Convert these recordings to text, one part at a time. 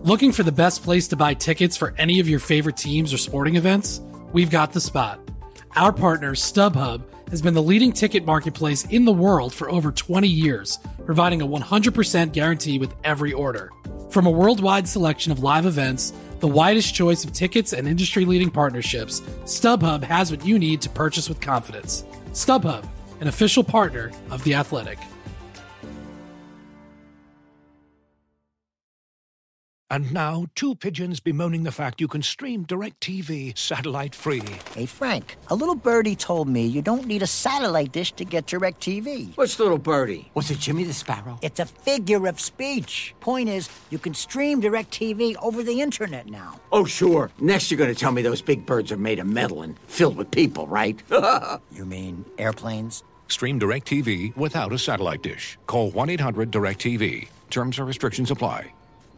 Looking for the best place to buy tickets for any of your favorite teams or sporting events? We've got the spot. Our partner, StubHub, has been the leading ticket marketplace in the world for over 20 years, providing a 100% guarantee with every order. From a worldwide selection of live events, the widest choice of tickets and industry-leading partnerships, StubHub has what you need to purchase with confidence. StubHub, an official partner of The Athletic. And now, two pigeons bemoaning the fact you can stream DirecTV satellite-free. Hey, Frank, a little birdie told me you don't need a satellite dish to get DirecTV. Which little birdie? Was it Jimmy the Sparrow? It's a figure of speech. Point is, you can stream DirecTV over the internet now. Oh, sure. Next you're going to tell me those big birds are made of metal and filled with people, right? You mean airplanes? Stream DirecTV without a satellite dish. Call 1-800-DirecTV. Terms and restrictions apply.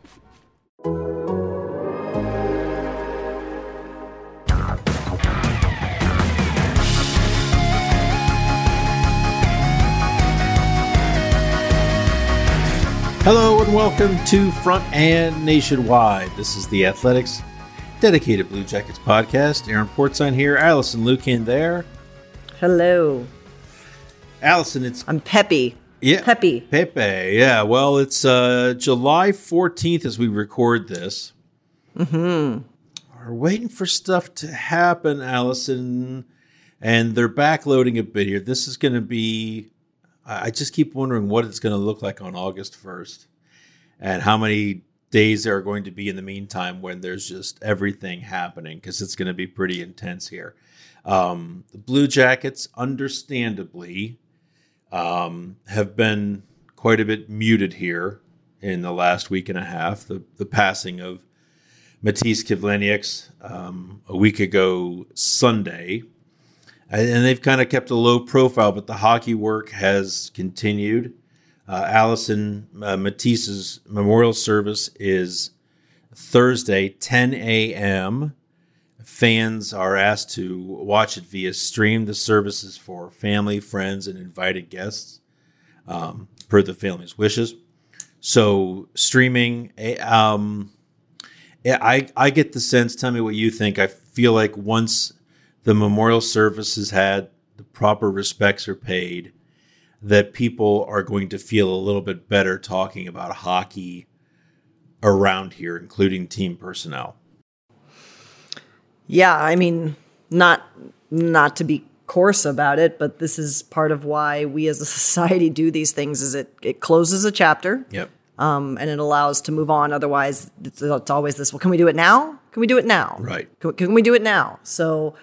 Hello and welcome to Front and Nationwide. This is the Athletics dedicated Blue Jackets podcast. Aaron Portzline here, Allison Lucan there. Hello. Allison, I'm Peppy. Yeah, Peppy. Pepe. Yeah, well, it's July 14th as we record this. Mm-hmm. We're waiting for stuff to happen, Allison, and they're backloading a bit here. This is going to be... I just keep wondering what it's going to look like on August 1st and how many days there are going to be in the meantime when there's just everything happening, because it's going to be pretty intense here. The Blue Jackets, understandably, have been quite a bit muted here in the last week and a half. The passing of Matiss Kivlenieks a week ago Sunday. And they've kind of kept a low profile, but the hockey work has continued. Allison, Matiss's memorial service is Thursday, 10 a.m. Fans are asked to watch it via stream. The service is for family, friends, and invited guests, per the family's wishes. So streaming, I get the sense, tell me what you think. I feel like once the memorial service has had, the proper respects are paid, that people are going to feel a little bit better talking about hockey around here, including team personnel. Yeah, I mean, not to be coarse about it, but this is part of why we as a society do these things, is it closes a chapter. Yep. And it allows to move on. Otherwise, it's always this, well, can we do it now? Can we do it now? Right. Can we do it now? So...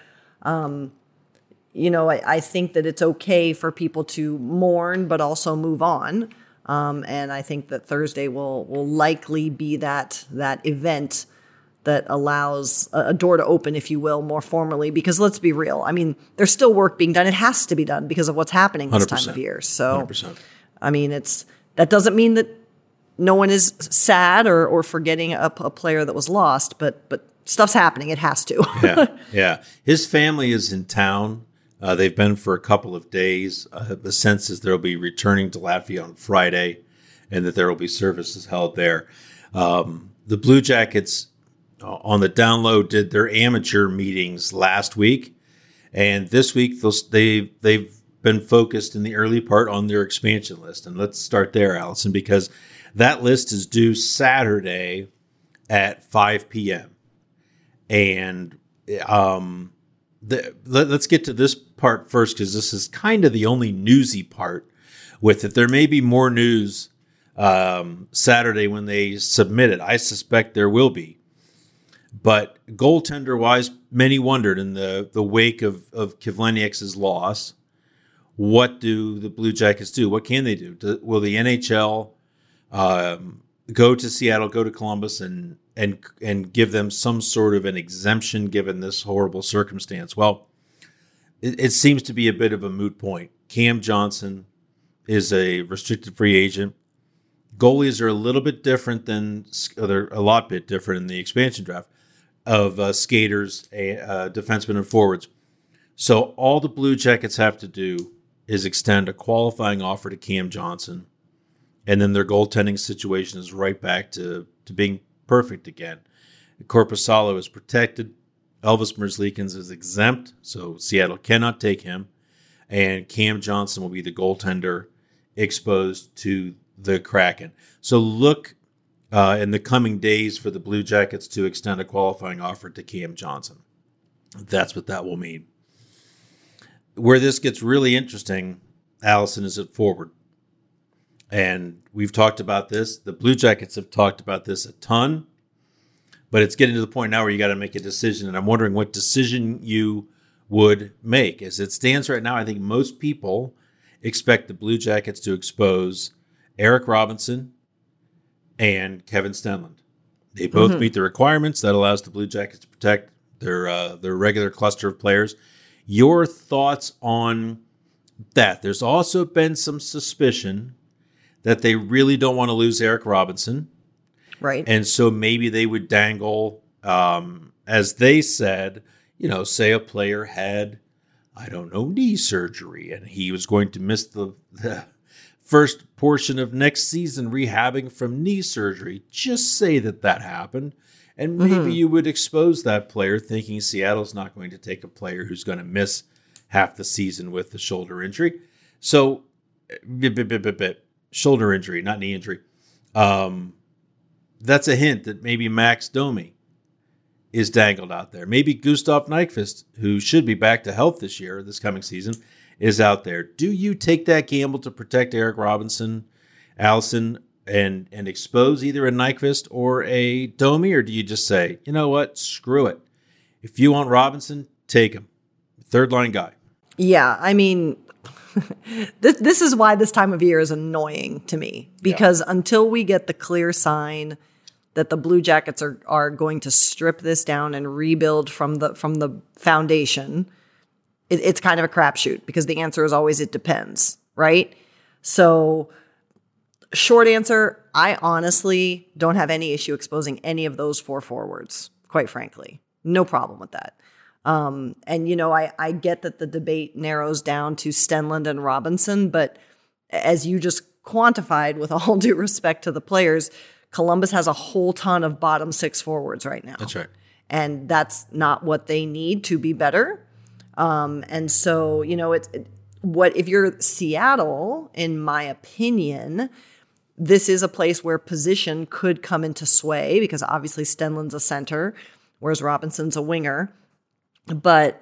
I think that it's okay for people to mourn, but also move on. And I think that Thursday will likely be that event that allows a door to open, if you will, more formally. Because let's be real. I mean, there's still work being done. It has to be done because of what's happening this 100%. time of year. So, 100%. I mean, that doesn't mean that no one is sad or forgetting a player that was lost, but stuff's happening. It has to. Yeah. His family is in town. They've been for a couple of days. The sense is they'll be returning to Latvia on Friday, and that there will be services held there. The Blue Jackets on the down low did their amateur meetings last week, and this week they've been focused in the early part on their expansion list. And let's start there, Allison, because that list is due Saturday at 5 p.m. And let's get to this part first, because this is kind of the only newsy part with it. There may be more news Saturday when they submit it. I suspect there will be. But goaltender-wise, many wondered in the wake of Kivlenieks' loss, what do the Blue Jackets do? What can they do? Will the NHL go to Seattle, go to Columbus, and give them some sort of an exemption given this horrible circumstance? Well, it seems to be a bit of a moot point. Cam Johnson is a restricted free agent. Goalies are a little bit different they're a lot bit different in the expansion draft of skaters, defensemen, and forwards. So all the Blue Jackets have to do is extend a qualifying offer to Cam Johnson, and then their goaltending situation is right back to being perfect again. Korpisalo is protected. Elvis Merzlikins is exempt, so Seattle cannot take him. And Cam Johnson will be the goaltender exposed to the Kraken. So look in the coming days for the Blue Jackets to extend a qualifying offer to Cam Johnson. That's what that will mean. Where this gets really interesting, Allison, is at forward. And we've talked about this. The Blue Jackets have talked about this a ton. But it's getting to the point now where you got to make a decision. And I'm wondering what decision you would make. As it stands right now, I think most people expect the Blue Jackets to expose Eric Robinson and Kevin Stenlund. They both meet the requirements. That allows the Blue Jackets to protect their regular cluster of players. Your thoughts on that? There's also been some suspicion that they really don't want to lose Eric Robinson. Right. And so maybe they would dangle, as they said, say a player had, knee surgery, and he was going to miss the first portion of next season rehabbing from knee surgery. Just say that happened, and maybe you would expose that player thinking Seattle's not going to take a player who's going to miss half the season with the shoulder injury. So, shoulder injury, not knee injury. That's a hint that maybe Max Domi is dangled out there. Maybe Gustav Nyquist, who should be back to health this coming season, is out there. Do you take that gamble to protect Eric Robinson, Allison, and expose either a Nyquist or a Domi, or do you just say, you know what, screw it. If you want Robinson, take him. Third line guy. Yeah, I mean, this is why this time of year is annoying to me, because until we get the clear sign that the Blue Jackets are going to strip this down and rebuild from the foundation, it's kind of a crapshoot, because the answer is always it depends, right? So, short answer, I honestly don't have any issue exposing any of those four forwards, quite frankly. No problem with that. And, I get that the debate narrows down to Stenlund and Robinson, but as you just quantified, with all due respect to the players, Columbus has a whole ton of bottom six forwards right now. That's right. And that's not what they need to be better. And so, if you're Seattle, in my opinion, this is a place where position could come into sway, because obviously Stenlund's a center, whereas Robinson's a winger. But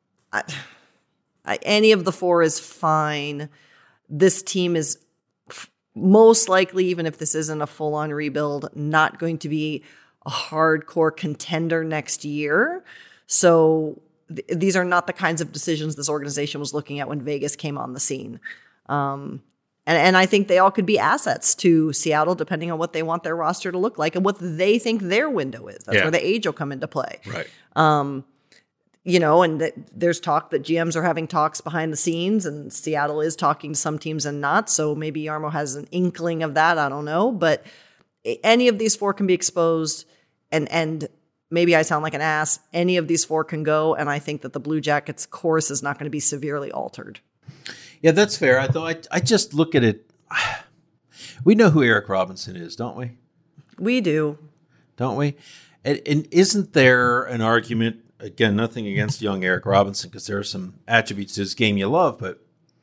any of the four is fine. This team is most likely, even if this isn't a full-on rebuild, not going to be a hardcore contender next year. So these are not the kinds of decisions this organization was looking at when Vegas came on the scene. And I think they all could be assets to Seattle, depending on what they want their roster to look like and what they think their window is. That's where the age will come into play. Right. And there's talk that GMs are having talks behind the scenes, and Seattle is talking to some teams and not. So maybe Jarmo has an inkling of that. I don't know. But any of these four can be exposed, and maybe I sound like an ass. Any of these four can go, and I think that the Blue Jackets' course is not going to be severely altered. Yeah, that's fair. I just look at it. We know who Eric Robinson is, don't we? We do. Don't we? And isn't there an argument, again, nothing against young Eric Robinson, because there are some attributes to his game you love, but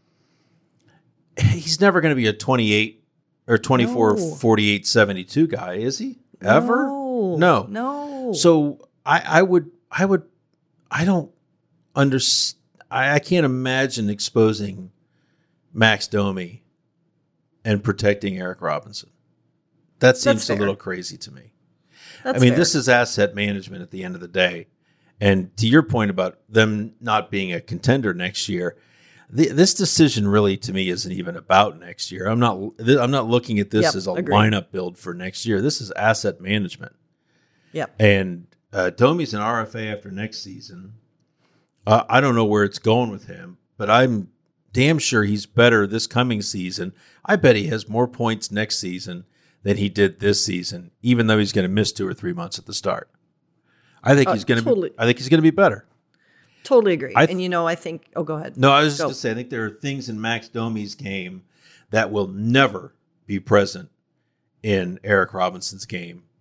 he's never going to be a 28 or 24, 48, 72 guy, is he? Ever? No. So I don't understand. I can't imagine exposing Max Domi and protecting Eric Robinson. That seems a little crazy to me. This is asset management at the end of the day. And to your point about them not being a contender next year, this decision really, to me, isn't even about next year. I'm not looking at this as a lineup build for next year. This is asset management. Yep. And Domi's an RFA after next season. I don't know where it's going with him, but I'm damn sure he's better this coming season. I bet he has more points next season than he did this season, even though he's going to miss 2 or 3 months at the start. I think he's going to be better. Totally agree. I think. Oh, go ahead. No, I was just going to say, I think there are things in Max Domi's game that will never be present in Eric Robinson's game.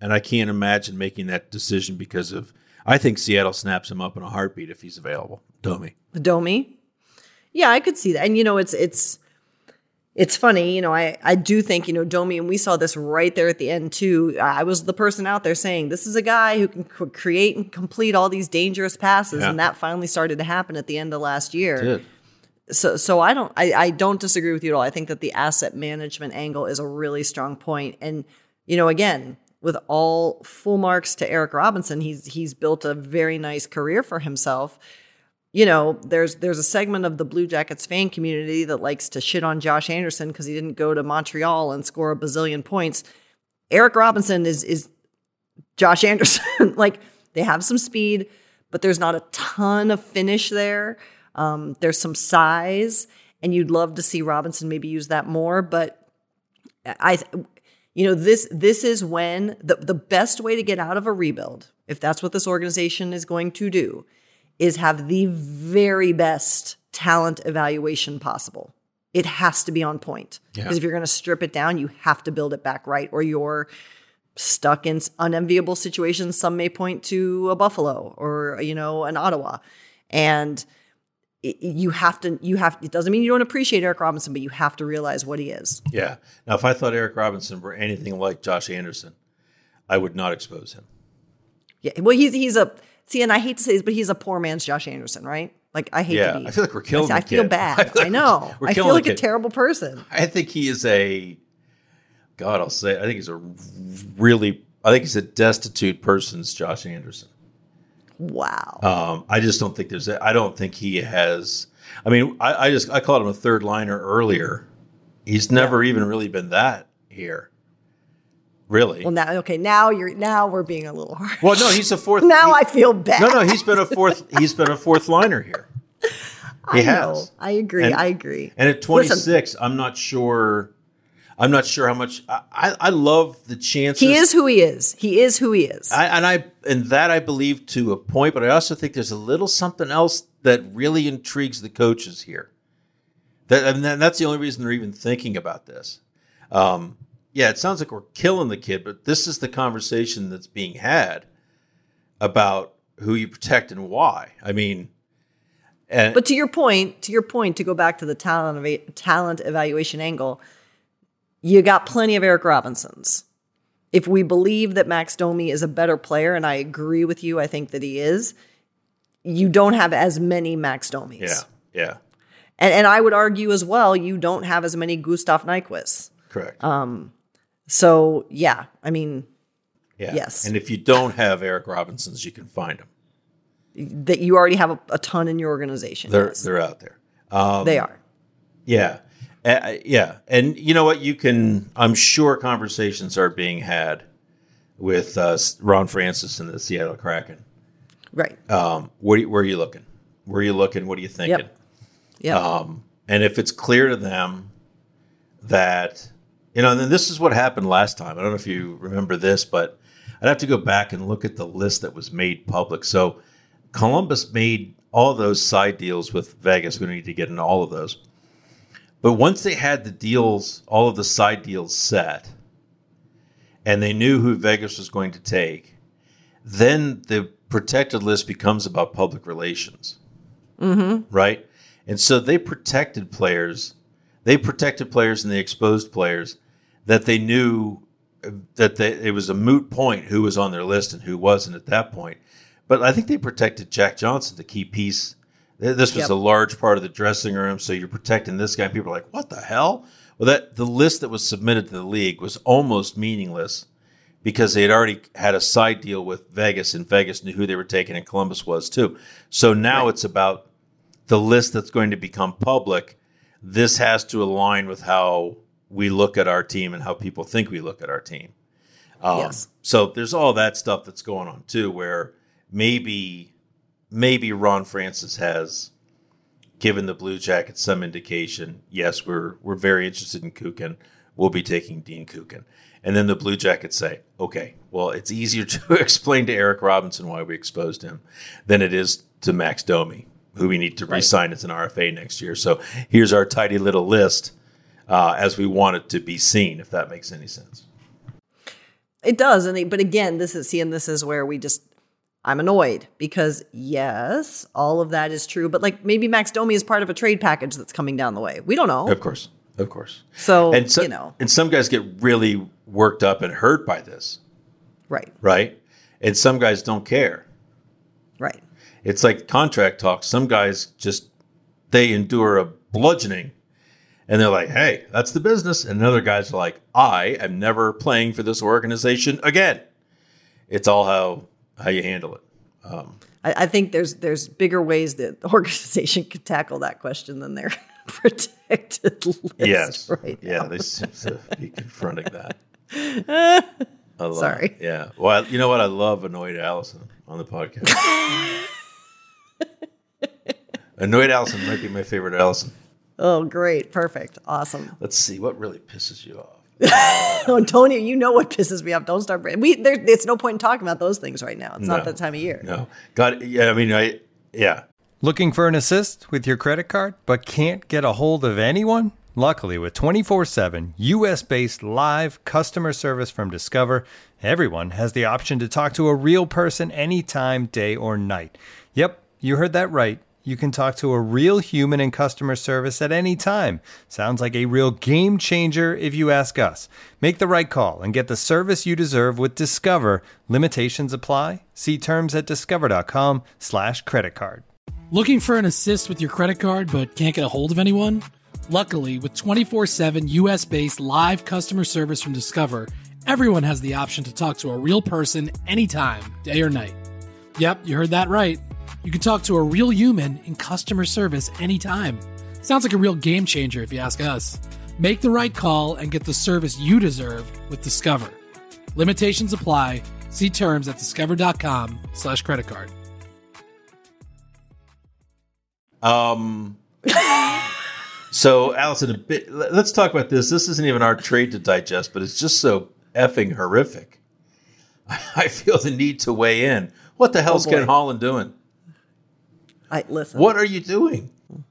And I can't imagine making that decision because of, I think Seattle snaps him up in a heartbeat if he's available. Domi? Yeah, I could see that. And, it's funny, I do think, Domi, and we saw this right there at the end too. I was the person out there saying, this is a guy who can create and complete all these dangerous passes. Yeah. And that finally started to happen at the end of last year. It did. So I don't disagree with you at all. I think that the asset management angle is a really strong point. And, again, with all full marks to Eric Robinson, he's built a very nice career for himself. There's a segment of the Blue Jackets fan community that likes to shit on Josh Anderson because he didn't go to Montreal and score a bazillion points. Eric Robinson is Josh Anderson. Like, they have some speed, but there's not a ton of finish there. There's some size, and you'd love to see Robinson maybe use that more. But this is when the best way to get out of a rebuild, if that's what this organization is going to do, is have the very best talent evaluation possible. It has to be on point. Because if you're going to strip it down, you have to build it back right, or you're stuck in unenviable situations. Some may point to a Buffalo or, an Ottawa. And it doesn't mean you don't appreciate Eric Robinson, but you have to realize what he is. Yeah. Now, if I thought Eric Robinson were anything like Josh Anderson, I would not expose him. Yeah. Well, he's a... See, and I hate to say this, but he's a poor man's Josh Anderson, right? Like, I hate to be. I feel like we're killing the kid. I feel bad. I know. I feel like a terrible person. I think he is I think he's a destitute person's Josh Anderson. Wow. I just don't think I don't think he has, I called him a third liner earlier. He's never even really been that here. Really? Well, now we're being a little hard. Well, no, he's a fourth. I feel bad. No, he's been a fourth liner here. He has. I agree. I agree. And at 26, I'm not sure how much. I love the chances. He is who he is. And that I believe to a point, but I also think there's a little something else that really intrigues the coaches here. That's the only reason they're even thinking about this. Yeah, it sounds like we're killing the kid, but this is the conversation that's being had about who you protect and why. But to your point, to go back to the talent evaluation angle, you got plenty of Eric Robinsons. If we believe that Max Domi is a better player, and I agree with you, I think that he is, you don't have as many Max Domis. Yeah. And I would argue as well, you don't have as many Gustav Nyquists. Correct. So, yeah, yes. And if you don't have Eric Robinsons, you can find them. That you already have a ton in your organization. They're out there. They are. Yeah. Yeah. And you know what? I'm sure conversations are being had with Ron Francis and the Seattle Kraken. Right. Where are you looking? Where are you looking? What are you thinking? Yep. And if it's clear to them that... and then this is what happened last time. I don't know if you remember this, but I'd have to go back and look at the list that was made public. So Columbus made all those side deals with Vegas. We don't need to get into all of those. But once they had the deals, all of the side deals set, and they knew who Vegas was going to take, then the protected list becomes about public relations. Mm-hmm. Right? And so they protected players. They protected players and they exposed players that they knew that it was a moot point who was on their list and who wasn't at that point. But I think they protected Jack Johnson, the key piece. This was a large part of the dressing room, so you're protecting this guy. People are like, what the hell? Well, the list that was submitted to the league was almost meaningless because they had already had a side deal with Vegas, and Vegas knew who they were taking, and Columbus was too. So now It's about the list that's going to become public. This has to align with how we look at our team and how people think we look at our team. Yes. So there's all that stuff that's going on too, where maybe Ron Francis has given the Blue Jackets some indication. Yes, we're very interested in Kukin. We'll be taking Dean Kukin. And then the Blue Jackets say, okay, well, it's easier to explain to Eric Robinson why we exposed him than it is to Max Domi, who we need to re-sign as an RFA next year. So here's our tidy little list as we want it to be seen, if that makes any sense. It does. But again, this is where I'm annoyed because yes, all of that is true. But like maybe Max Domi is part of a trade package that's coming down the way. We don't know. Of course. So, and some guys get really worked up and hurt by this. Right. And some guys don't care. Right. It's like contract talk. Some guys they endure a bludgeoning and they're like, hey, that's the business. And other guys are like, I am never playing for this organization again. It's all how you handle it. I think there's bigger ways that the organization could tackle that question than their protected list. Yes. Right yeah, now. they seem to be confronting that. Sorry. Yeah. Well, you know what? I love Annoyed Allison on the podcast. Annoyed Allison might be my favorite Allison. Oh, great. Perfect. Awesome. Let's see. What really pisses you off? Antonio, you know what pisses me off. Don't start. It's no point in talking about those things right now. It's not that time of year. No. God, yeah, I mean, yeah. Looking for an assist with your credit card, but can't get a hold of anyone? Luckily, with 24/7 U.S.-based live customer service from Discover, everyone has the option to talk to a real person anytime, day or night. Yep, you heard that right. You can talk to a real human in customer service at any time. Sounds like a real game changer if you ask us. Make the right call and get the service you deserve with Discover. Limitations apply. See terms at discover.com/creditcard. Looking for an assist with your credit card but can't get a hold of anyone? Luckily, with 24/7 US-based live customer service from Discover, everyone has the option to talk to a real person anytime, day or night. Yep, you heard that right. You can talk to a real human in customer service anytime. Sounds like a real game changer if you ask us. Make the right call and get the service you deserve with Discover. Limitations apply. See terms at discover.com/creditcard. So, Allison, let's talk about this. This isn't even our trade to digest, but it's just so effing horrific. I feel the need to weigh in. What the hell's Ken Holland doing? Listen. What are you doing?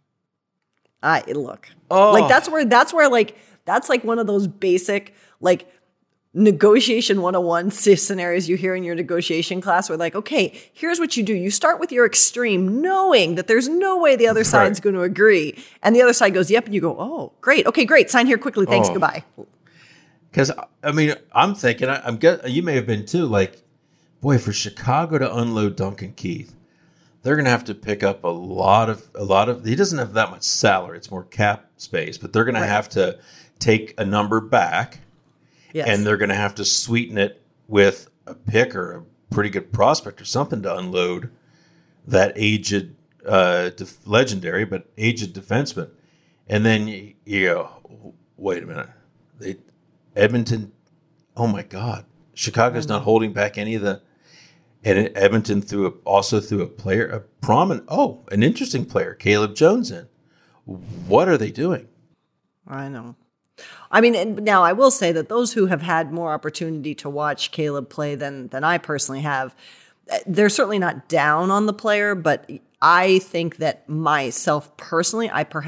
Look. Like that's like one of those basic like negotiation 101 scenarios you hear in your negotiation class where like, okay, here's what you do. You start with your extreme knowing that there's no way the other side's going to agree. And the other side goes, yep. And you go, oh, great. Okay, great. Sign here quickly. Thanks. Goodbye. Because, I mean, I'm thinking, you may have been too, like, boy, for Chicago to unload Duncan Keith, they're going to have to pick up a lot of, he doesn't have that much salary. It's more cap space, but they're going to have to take a number back. Yes. And they're going to have to sweeten it with a pick or a pretty good prospect or something to unload that aged, legendary, but aged defenseman. And then you go, wait a minute. Edmonton, oh my God. Chicago's not holding back any of the. And Edmonton also threw a player, an interesting player, Caleb Jones in. What are they doing? I know. I mean, and now I will say that those who have had more opportunity to watch Caleb play than I personally have, they're certainly not down on the player, but I think that myself personally,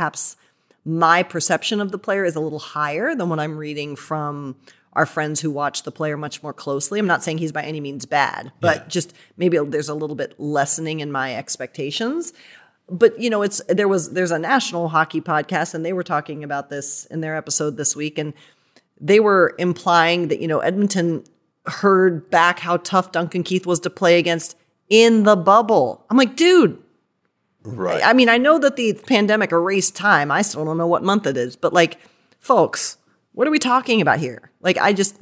my perception of the player is a little higher than what I'm reading from our friends who watch the player much more closely. I'm not saying he's by any means bad, but just maybe there's a little bit lessening in my expectations. But, you know, there's a national hockey podcast, and they were talking about this in their episode this week, and they were implying that, you know, Edmonton heard back how tough Duncan Keith was to play against in the bubble. I'm like, dude. Right. I mean, I know that the pandemic erased time. I still don't know what month it is, but like, folks, what are we talking about here? Like, I just,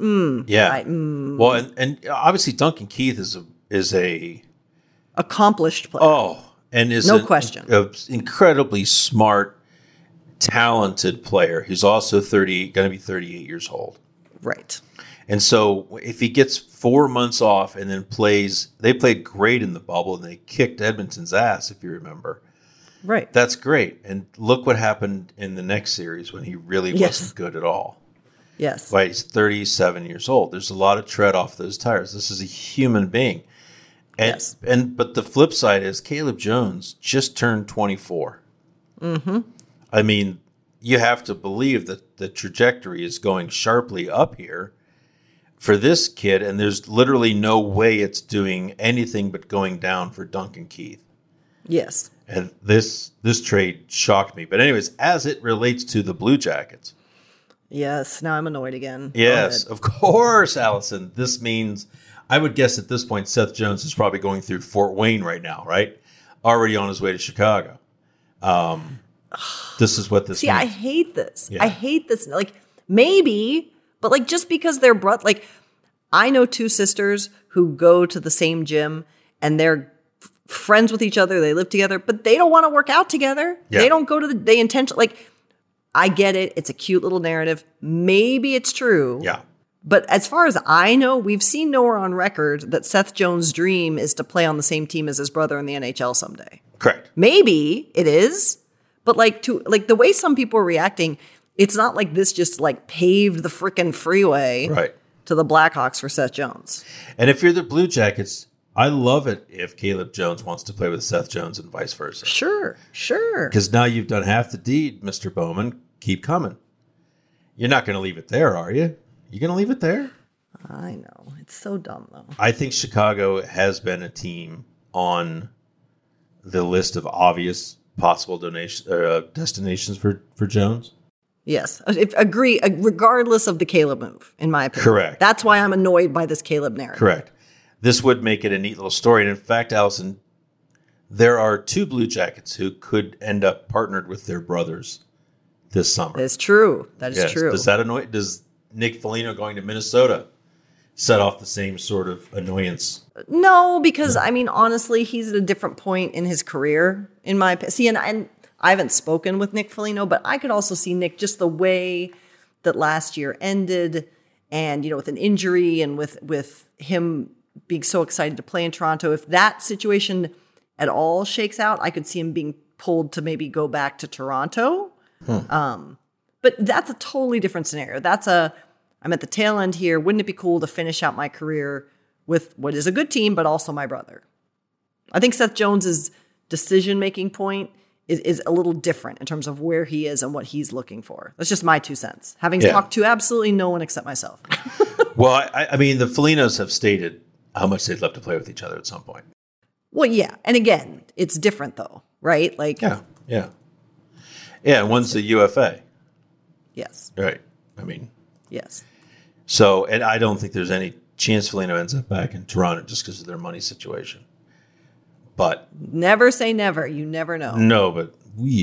Well, and obviously Duncan Keith is a accomplished player. Oh, and is no question an incredibly smart, talented player. He's also going to be 38 years old. Right. And so if he gets 4 months off and then they played great in the bubble and they kicked Edmonton's ass, if you remember. Right. That's great. And look what happened in the next series when he really wasn't good at all. Yes. Right. He's 37 years old. There's a lot of tread off those tires. This is a human being. But the flip side is Caleb Jones just turned 24. Mm-hmm. I mean, you have to believe that the trajectory is going sharply up here for this kid, and there's literally no way it's doing anything but going down for Duncan Keith. Yes. And this trade shocked me. But anyways, as it relates to the Blue Jackets. Yes, now I'm annoyed again. Yes, of course, Allison. This means, I would guess at this point, Seth Jones is probably going through Fort Wayne right now, right? Already on his way to Chicago. This is what this means. I hate this. Yeah. I hate this. Like, maybe, but like, just because they're like, I know two sisters who go to the same gym and they're friends with each other. They live together, but they don't want to work out together. Yeah. They don't go to they intentionally, like, I get it. It's a cute little narrative. Maybe it's true. Yeah. But as far as I know, we've seen nowhere on record that Seth Jones' dream is to play on the same team as his brother in the NHL someday. Correct. Maybe it is, but like the way some people are reacting, it's not like this just like paved the frickin' freeway Right. to the Blackhawks for Seth Jones. And if you're the Blue Jackets, I love it if Caleb Jones wants to play with Seth Jones and vice versa. Sure. Because now you've done half the deed, Mr. Bowman. Keep coming. You're not going to leave it there, are you? You going to leave it there? I know. It's so dumb, though. I think Chicago has been a team on the list of obvious possible destinations for Jones. Yes. Agree, regardless of the Caleb move, in my opinion. Correct. That's why I'm annoyed by this Caleb narrative. Correct. This would make it a neat little story. And in fact, Allison, there are two Blue Jackets who could end up partnered with their brothers this summer. It's true. That is Yes. true. Does Nick Foligno going to Minnesota set off the same sort of annoyance? No, because I mean, honestly, he's at a different point in his career, in my opinion. See, and I haven't spoken with Nick Foligno, but I could also see Nick just the way that last year ended, and with an injury, and with him being so excited to play in Toronto. If that situation at all shakes out, I could see him being pulled to maybe go back to Toronto. But that's a totally different scenario. I'm at the tail end here. Wouldn't it be cool to finish out my career with what is a good team, but also my brother? I think Seth Jones's decision-making point is a little different in terms of where he is and what he's looking for. That's just my 2 cents. Having talked to absolutely no one except myself. Well, I mean, the Folignos have stated how much they'd love to play with each other at some point. Well, yeah. And again, it's different though, right? Like, Yeah, and one's a UFA. yes, Right. I mean, yes. so, and I don't think there's any chance Foligno ends up back in Toronto just because of their money situation. But Never say never. You never know. no, but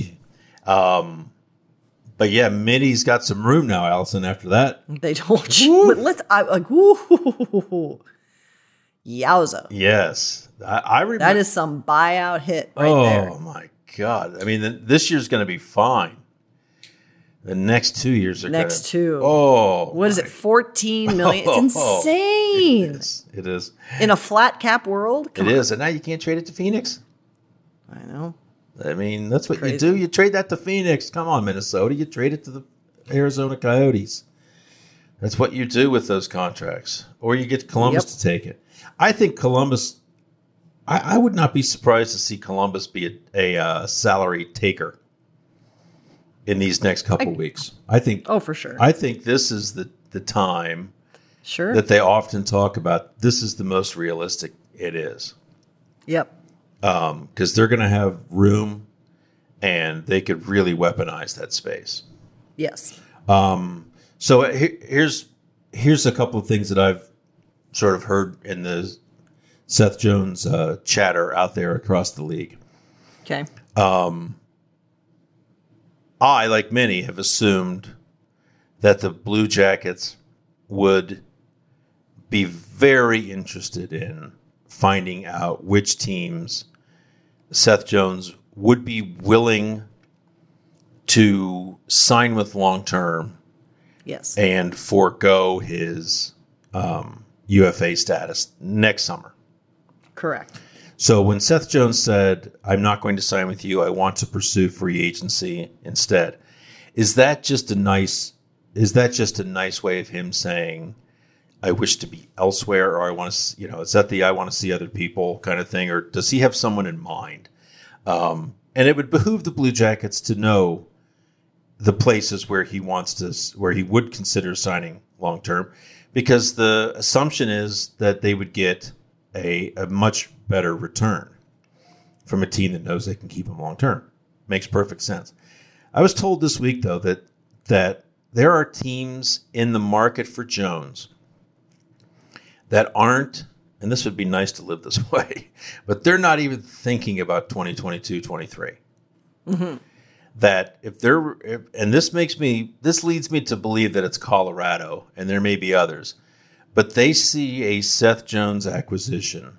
but yeah, Minnie's got some room now, Allison, after that. They don't. But ooh, yowza. Yes. I remember. That is some buyout hit right there. Oh, my God. I mean, this year's going to be fine. The next 2 years are Next two. Oh. What is it? 14 million. It's insane. It is. In a flat cap world. It is. And now you can't trade it to Phoenix. I know. I mean, that's what Crazy. you do. You trade that to Phoenix. Come on, Minnesota. You trade it to the Arizona Coyotes. That's what you do with those contracts. Or you get Columbus to take it. I think Columbus, I would not be surprised to see Columbus be a salary taker in these next couple weeks. I think. Oh, for sure. I think this is the time Sure. that they often talk about. This is the most realistic it is. Yep. Because they're going to have room and they could really weaponize that space. Yes. So here's a couple of things that I've sort of heard in the Seth Jones chatter out there across the league. Okay. I, like many, have assumed that the Blue Jackets would be very interested in finding out which teams Seth Jones would be willing to sign with long-term Yes. and forego his UFA status next summer. Correct. So when Seth Jones said, "I'm not going to sign with you, I want to pursue free agency instead," is that just a nice way of him saying, "I wish to be elsewhere," or "I want to," is that the "I want to see other people" kind of thing, or does he have someone in mind? And it would behoove the Blue Jackets to know the places where he would consider signing long term, because the assumption is that they would get a much better return from a team that knows they can keep him long term. Makes perfect sense. I was told this week, though, that there are teams in the market for Jones that aren't, and this would be nice to live this way, but they're not even thinking about 2022, 23. Mm-hmm. That this leads me to believe that it's Colorado, and there may be others, but they see a Seth Jones acquisition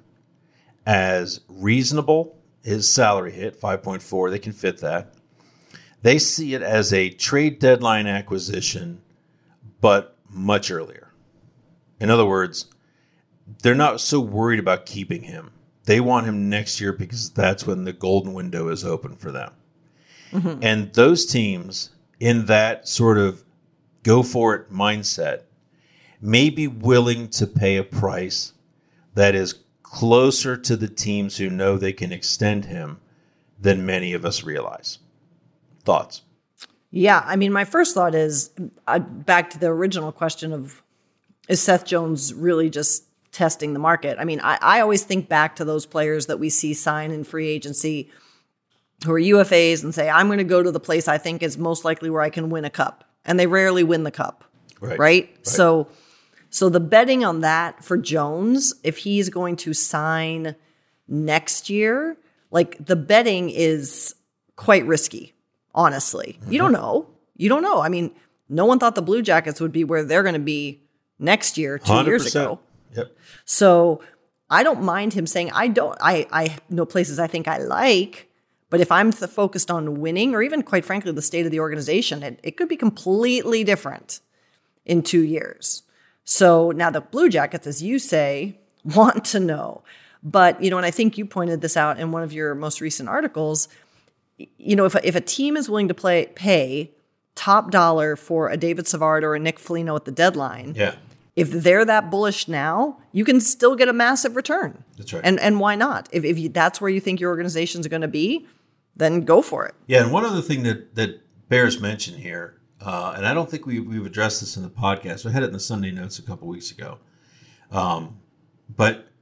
as reasonable. His salary hit 5.4, they can fit that. They see it as a trade deadline acquisition, but much earlier. In other words, they're not so worried about keeping him. They want him next year because that's when the golden window is open for them. Mm-hmm. And those teams in that sort of go for it mindset may be willing to pay a price that is closer to the teams who know they can extend him than many of us realize. Thoughts? Yeah, I mean, my first thought is back to the original question of, is Seth Jones really just testing the market? I mean, I always think back to those players that we see sign in free agency who are UFAs and say, I'm going to go to the place I think is most likely where I can win a cup. And they rarely win the cup, right? So the betting on that for Jones, if he's going to sign next year, like the betting is quite risky, honestly. Mm-hmm. You don't know. I mean, no one thought the Blue Jackets would be where they're going to be next year, 2 years ago. Yep. So I don't mind him saying, I know places I think I like, but if I'm focused on winning, or even quite frankly, the state of the organization, it could be completely different in 2 years. So now the Blue Jackets, as you say, want to know. But, and I think you pointed this out in one of your most recent articles, if a team is willing to pay top dollar for a David Savard or a Nick Foligno at the deadline, if they're that bullish now, you can still get a massive return. That's right. And why not? If that's where you think your organization's going to be, then go for it. Yeah, and one other thing that bears mention here, and I don't think we've addressed this in the podcast. We had it in the Sunday notes a couple weeks ago. But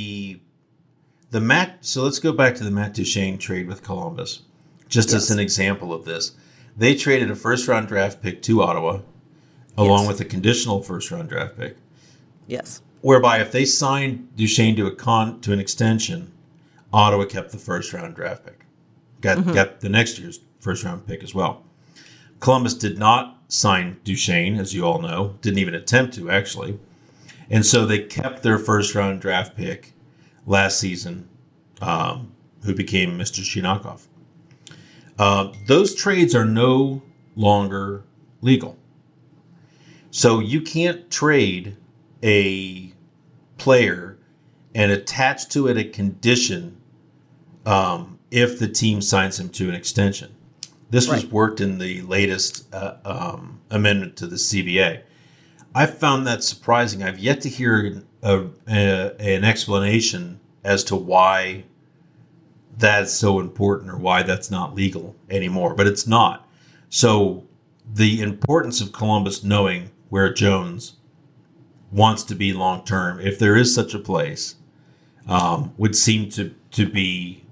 so let's go back to the Matt Duchene trade with Columbus, just as an example of this. They traded a first-round draft pick to Ottawa, along with a conditional first-round draft pick. Yes. Whereby if they signed Duchene to an extension, Ottawa kept the first-round draft pick. Got the next year's first-round pick as well. Columbus did not sign Duchene, as you all know. Didn't even attempt to, actually. And so they kept their first-round draft pick last season, who became Mr. Shinakov. Those trades are no longer legal. So you can't trade a player and attach to it a condition if the team signs him to an extension. This was worked in the latest amendment to the CBA. I found that surprising. I've yet to hear an explanation as to why that's so important or why that's not legal anymore, but it's not. So the importance of Columbus knowing where Jones wants to be long term, if there is such a place, would seem to be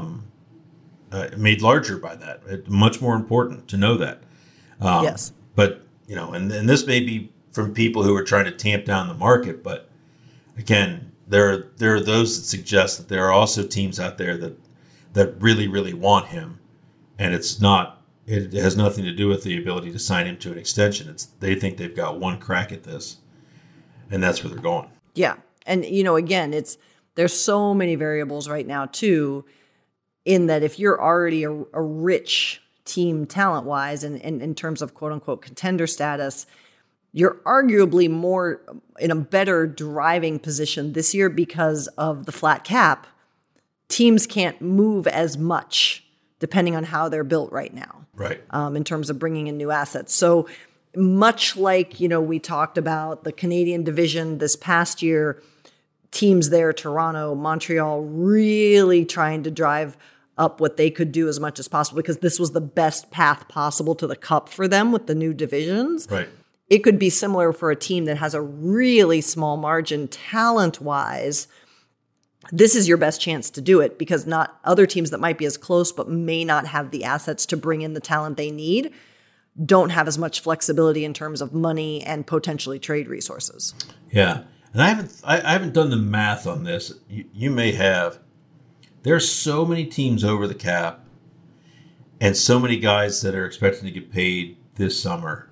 made larger by that. It's much more important to know that. Yes. But, and this may be from people who are trying to tamp down the market, but again, there are those that suggest that there are also teams out there that really, really want him, and it has nothing to do with the ability to sign him to an extension. They think they've got one crack at this, and that's where they're going. Yeah. And, again, there's so many variables right now, too, in that if you're already a rich team talent-wise and in terms of quote-unquote contender status, you're arguably more in a better driving position this year because of the flat cap. Teams can't move as much depending on how they're built right now. Right. In terms of bringing in new assets. So much like, we talked about the Canadian division this past year, teams there, Toronto, Montreal, really trying to drive up what they could do as much as possible because this was the best path possible to the cup for them with the new divisions. Right. it could be similar for a team that has a really small margin talent-wise. This is your best chance to do it because not other teams that might be as close but may not have the assets to bring in the talent they need don't have as much flexibility in terms of money and potentially trade resources. Yeah. And I haven't done the math on this. You may have. There's so many teams over the cap and so many guys that are expecting to get paid this summer.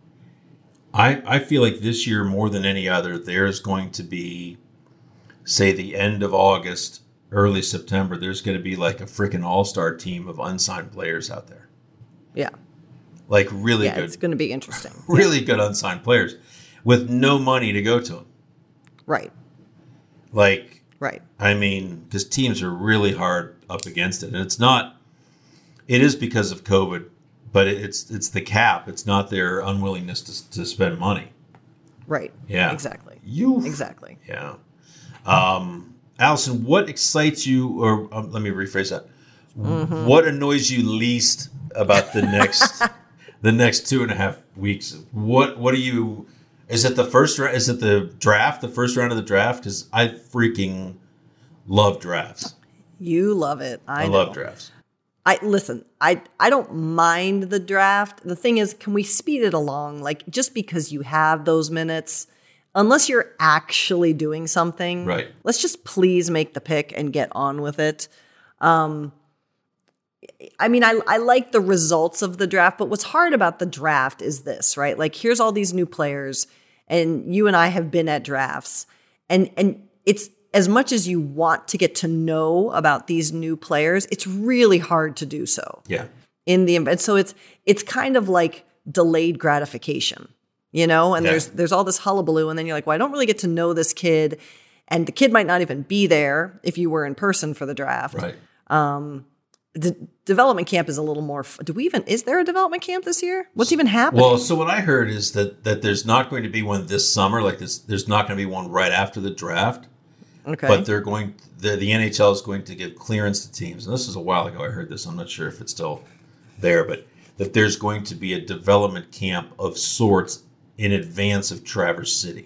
I feel like this year more than any other, there's going to be, say, the end of August, early September, there's going to be like a freaking all-star team of unsigned players out there. Yeah. Like really good. It's going to be interesting. Really good unsigned players with no money to go to them. Right. Like, right. I mean, because teams are really hard up against it. And it is because of COVID, but it's the cap. It's not their unwillingness to spend money. Right. Yeah. Exactly. Exactly. Yeah. Allison, what excites you, or let me rephrase that. Mm-hmm. What annoys you least about the next the next 2.5 weeks? What do you? Is it the first? Is it the draft? The first round of the draft? Because I freaking love drafts. You love it. I know. Love drafts. I don't mind the draft. The thing is, can we speed it along? Like, just because you have those minutes, unless you're actually doing something, right? Let's just please make the pick and get on with it. I mean, I like the results of the draft, but what's hard about the draft is this, right? Like, here's all these new players, and you and I have been at drafts, and it's, as much as you want to get to know about these new players, it's really hard to do so. Yeah. And so it's kind of like delayed gratification, you know? And there's all this hullabaloo, and then you're like, well, I don't really get to know this kid, and the kid might not even be there if you were in person for the draft. Right. The development camp is a little more. Is there a development camp this year? What's even happening? Well, so what I heard is that there's not going to be one this summer. Like this, there's not going to be one right after the draft. Okay. But they're going. The NHL is going to give clearance to teams, and this is a while ago. I heard this. I'm not sure if it's still there, but that there's going to be a development camp of sorts in advance of Traverse City.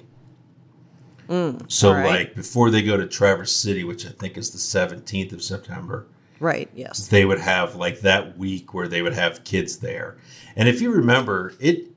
So, right. like before they go to Traverse City, which I think is the 17th of September. Right. Yes. They would have like that week where they would have kids there, and if you remember, it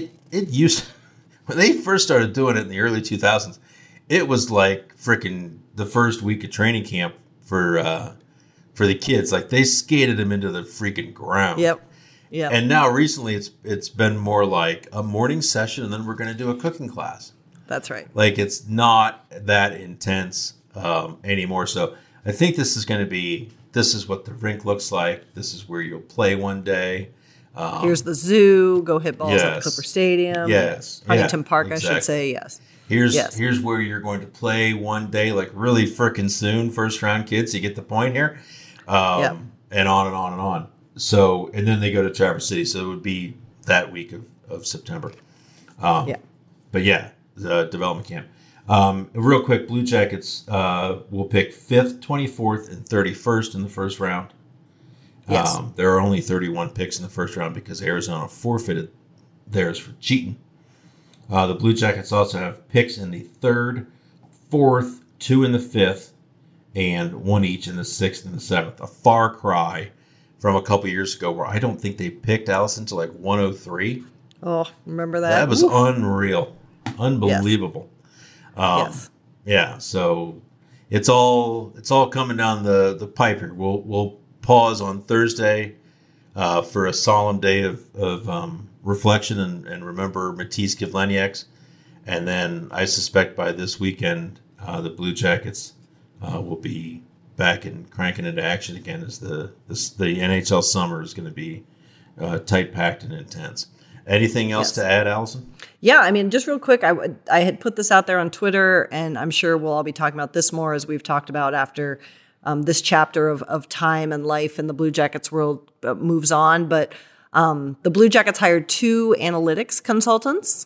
used when they first started doing it in the early 2000s. It was like freaking the first week of training camp for the kids. Like they skated them into the freaking ground. Yep. Yeah. And now recently it's been more like a morning session, and then we're going to do a cooking class. That's right. Like it's not that intense anymore. So I think this is going to be. This is what the rink looks like. This is where you'll play one day. Here's the zoo. Go hit balls at the Clipper Stadium. Yes. Huntington Park, exactly. I should say. Yes. Here's where you're going to play one day, like really freaking soon. First round kids, you get the point here, and on and on and on. So, and then they go to Traverse City, so it would be that week of September. But yeah, the development camp. Real quick, Blue Jackets will pick 5th, 24th, and 31st in the first round. Yes. There are only 31 picks in the first round because Arizona forfeited theirs for cheating. The Blue Jackets also have picks in the 3rd, 4th, 2 in the 5th, and 1 each in the 6th and the 7th. A far cry from a couple years ago where I don't think they picked Allison to like 103. Oh, remember that? That was unreal. Unbelievable. Yes. Yeah, so it's all coming down the pipe here. We'll pause on Thursday for a solemn day of reflection and remember Matisse Kivlenieks. And then I suspect by this weekend, the Blue Jackets will be back and cranking into action again as the NHL summer is going to be tight-packed and intense. Anything else to add, Allison? Yeah, I mean, just real quick, I had put this out there on Twitter, and I'm sure we'll all be talking about this more as we've talked about after this chapter of time and life in the Blue Jackets world moves on. But the Blue Jackets hired 2 analytics consultants,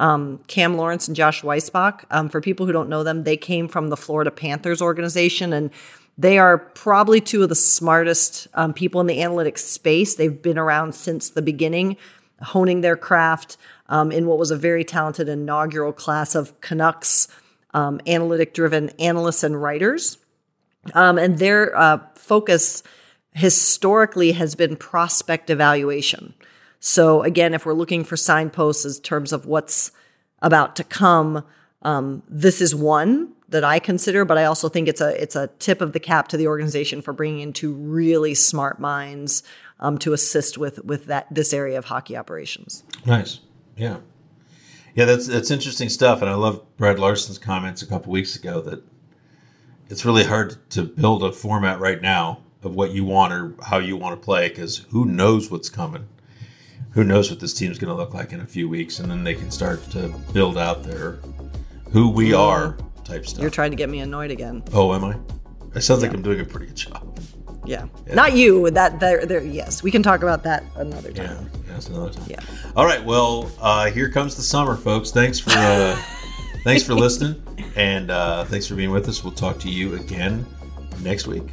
Cam Lawrence and Josh Weisbach. For people who don't know them, they came from the Florida Panthers organization, and they are probably 2 of the smartest people in the analytics space. They've been around since the beginning. honing their craft in what was a very talented inaugural class of Canucks analytic-driven analysts and writers. And their focus historically has been prospect evaluation. So again, if we're looking for signposts in terms of what's about to come, this is one that I consider, but I also think it's a tip of the cap to the organization for bringing in two really smart minds to assist with this area of hockey operations. Nice. Yeah. Yeah, that's interesting stuff. And I love Brad Larsen's comments a couple weeks ago that it's really hard to build a format right now of what you want or how you want to play, because who knows what's coming? Who knows what this team's going to look like in a few weeks? And then they can start to build out their who we are type stuff. You're trying to get me annoyed again. Oh, am I? It sounds like I'm doing a pretty good job. Yeah. Not you. Yes, we can talk about that another time. Yeah, that's another time. Yeah. All right. Well, here comes the summer, folks. Thanks for listening, and thanks for being with us. We'll talk to you again next week.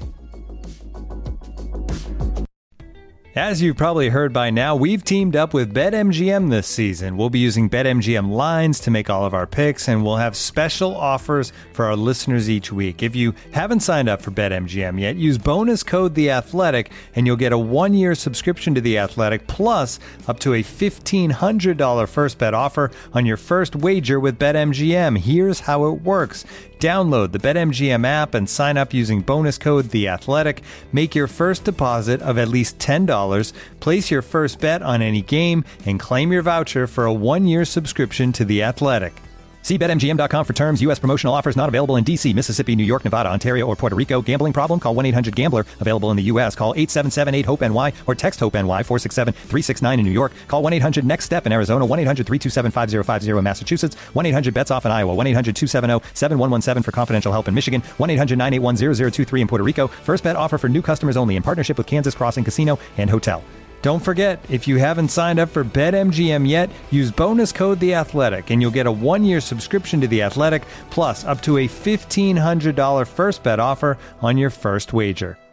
As you've probably heard by now, we've teamed up with BetMGM this season. We'll be using BetMGM lines to make all of our picks, and we'll have special offers for our listeners each week. If you haven't signed up for BetMGM yet, use bonus code The Athletic, and you'll get a 1-year subscription to The Athletic, plus up to a $1,500 first bet offer on your first wager with BetMGM. Here's how it works. Download the BetMGM app and sign up using bonus code The Athletic. Make your first deposit of at least $10. Place your first bet on any game and claim your voucher for a 1-year subscription to The Athletic. See BetMGM.com for terms. U.S. promotional offers not available in D.C., Mississippi, New York, Nevada, Ontario, or Puerto Rico. Gambling problem? Call 1-800-GAMBLER. Available in the U.S. Call 877-8-HOPE-NY or text HOPE-NY 467-369 in New York. Call 1-800-NEXT-STEP in Arizona. 1-800-327-5050 in Massachusetts. 1-800-BETS-OFF in Iowa. 1-800-270-7117 for confidential help in Michigan. 1-800-981-0023 in Puerto Rico. First bet offer for new customers only in partnership with Kansas Crossing Casino and Hotel. Don't forget, if you haven't signed up for BetMGM yet, use bonus code The Athletic, and you'll get a 1-year subscription to The Athletic, plus up to a $1,500 first bet offer on your first wager.